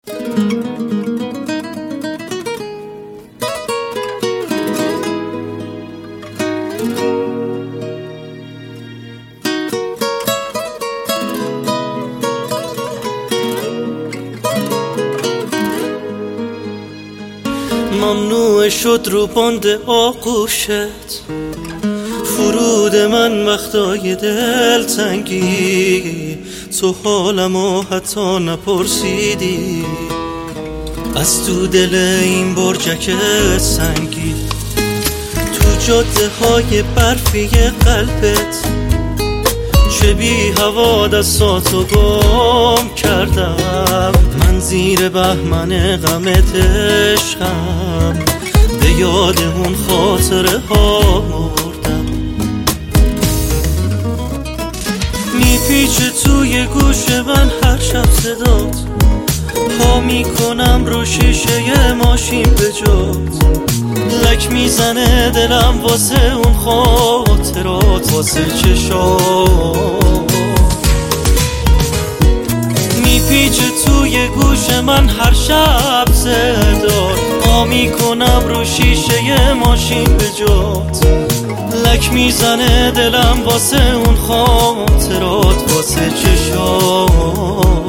ممنوع شد رو باند آغوشت فرود من وقتای دلتنگی، تو حالمو حتی نپرسیدی از تو دل این برجک سنگی. تو جاده های برفی قلبت چه بی هوا دستاتو گم کردم، من زیر بهمن غمت عشقم به یاد اون خاطره ها مردم. میپیچه توی گوش من هر شب صدات، پا میکنم رو شیشه ماشین به جات، لک میزنه دلم واسه اون خاطرات، واسه چشات. میپیچه توی گوش من هر شب صدات، پا میکنم رو شیشه ماشین به جات، لک میزنه دلم واسه اون خاطرات، واسه چشات.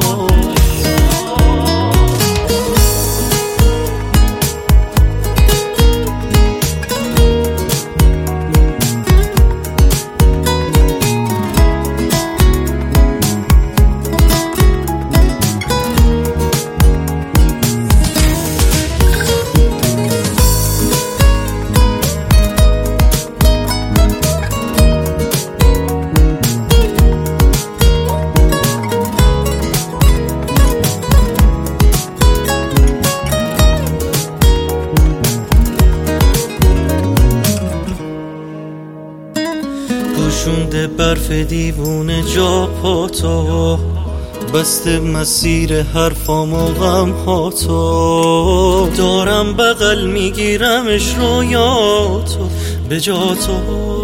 پوشونده برف دیوونه جا پاتو، بسته مسیر حرفامو غم هاتو، دارم بغل میگیرمش رویاتو به جاتو.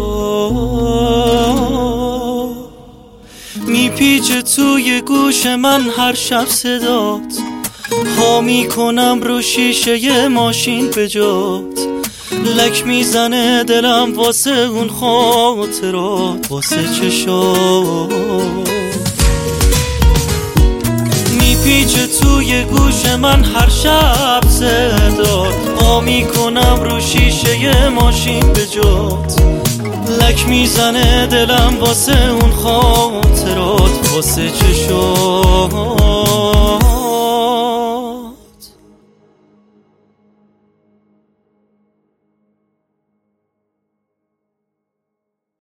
میپیچه توی گوش من هر شب صدات، ها میکنم رو شیشه ماشین به جات، لک میزنه دلم واسه اون خاطرات، واسه چشات. میپیچه توی گوش من هر شب صدات، پا میکنم رو شیشه ماشین به جات، لک میزنه دلم واسه اون خاطرات، واسه چشات.